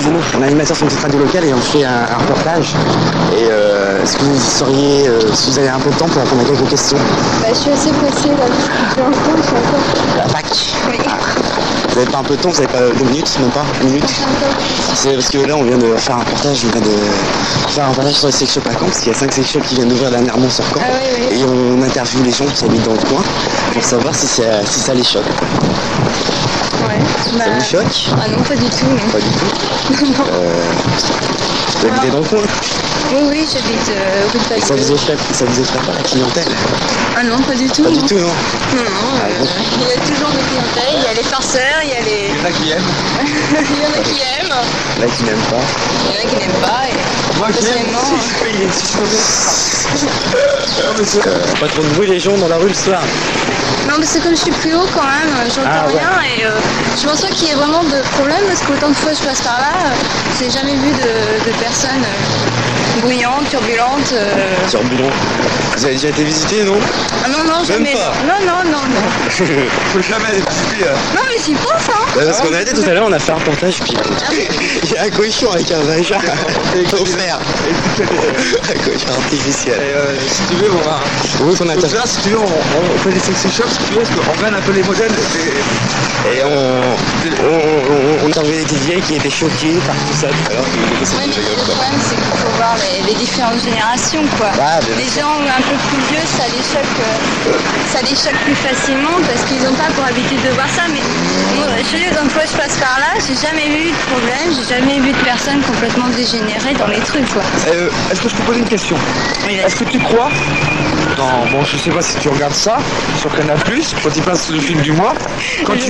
boulot. On est animateur sur une petite radio locale et on fait un reportage. Et est-ce que vous sauriez, si vous avez un peu de temps pour répondre à quelques questions? Bah, je suis assez pressée là, pour l'instant, je suis encore... La fac. Oui. Vous n'avez pas un peu de temps? Vous n'avez pas 2 minutes? Même pas 1 minute? C'est parce que là, on vient de faire un reportage, sur les sex shops à Caen, parce qu'il y a 5 sex shops qui viennent d'ouvrir dernièrement sur Caen. Ah oui, oui. Et on interviewe les gens qui habitent dans le coin pour savoir si ça les choque. Ouais. Ça vous choque? Ah non, pas du tout. Non. Pas du tout. Non. Vous habitez dans le coin? Oui, oui, j'habite rue de Et Padoue. ça vous effraie pas la clientèle? Ah non, pas du tout. Pas non. du tout, non? Non, bon. il y a toujours des clientèles, il y a les farceurs, il y a les... Il y en a qui aiment. Il y en a qui aiment, Il y en a qui n'aiment pas. il y en a qui n'aiment pas. Et... Moi personnellement, pas trop de bruit les gens dans la rue le soir. non, mais c'est comme je suis plus haut quand même, j'entends Ah, ouais. rien et je pense pas qu'il y ait vraiment de problème parce qu'autant de fois je passe par là, j'ai jamais vu de personnes bruyantes, turbulentes. Turbulent. Vous avez déjà été visité, non? Ah non, non, jamais. pas. Non. Faut jamais aller visiter. Non, mais j'y pense, hein. Parce qu'on a été tout à l'heure, on a fait un reportage, puis il y a un cochon avec un vagin offert. Un cochon artificiel. Si tu veux, on va. Oui, qu'on a Donc là, si tu veux, on fait des sexy shops, si tu veux, parce qu'on gagne un peu les modèles. Et on a trouvé des petites vieilles qui étaient choquées par tout ça tout à l'heure. Oui, mais le problème, c'est qu'il faut voir les différentes générations, quoi. Ouais, bien Les gens un peu plus vieux, ça les choque plus facilement parce qu'ils n'ont pas pour habitude de voir ça. Mais moi, je sais, autant de fois je passe par là, j'ai jamais vu de problème, j'ai jamais vu de personnes complètement dégénérées dans les trucs, quoi. Est-ce que je peux poser une question? Oui, Est-ce que tu crois bon, je sais pas si tu regardes ça sur Canal+, quand il passe le film du mois, quand Je tu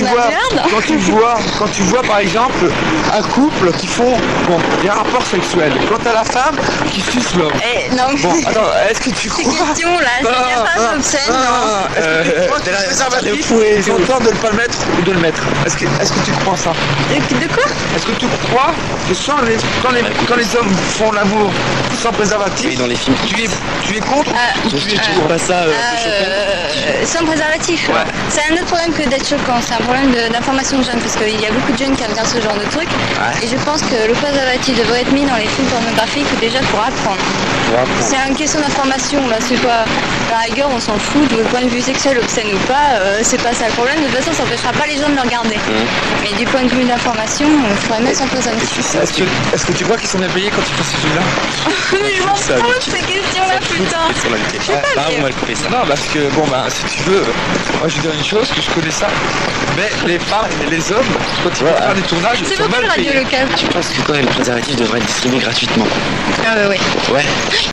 vois par exemple un couple qui font des rapports sexuels, quand t'as la femme qui suce l'homme. non, Bon, attends, est-ce que tu ces crois questions-là, c'est pas obscène, non. Est-ce que tu crois que le préservatif, ils ont tort de ne pas le mettre ou de le mettre? Est-ce que tu crois ça? De quoi? Est-ce que tu crois que quand les hommes font l'amour sans préservatif, Oui, dans les films. tu es contre ou tu es Tu trouves pas ça Sans préservatif. Ouais. C'est un autre problème que d'être choquant, c'est un problème d'information de jeunes parce qu'il y a beaucoup de jeunes qui aiment bien ce genre de truc. Ouais. Et je pense que le préservatif devrait être mis dans les films pornographiques déjà pour apprendre. C'est une question d'information là, c'est pas la rigueur, on s'en fout de votre point de vue sexuel obscène ou pas, c'est pas ça le problème. De toute façon, ça n'empêchera pas les gens de le regarder. Mais du point de vue d'information, il faudrait mettre sans préservatif. Est-ce que tu crois qu'ils sont bien payés quand ils font ces trucs-là? Mais je m'en fous de ces questions-là, putain. Je suis pas on bien. va le couper ça. Non, parce que, si tu veux, moi je vais dire une chose, que je connais ça, mais les femmes et les hommes, quand ils vont faire des tournages, ils C'est sont beaucoup mal de radio payés. locale. Je pense que le préservatif devrait être distribué gratuitement. Ah ouais. Ouais.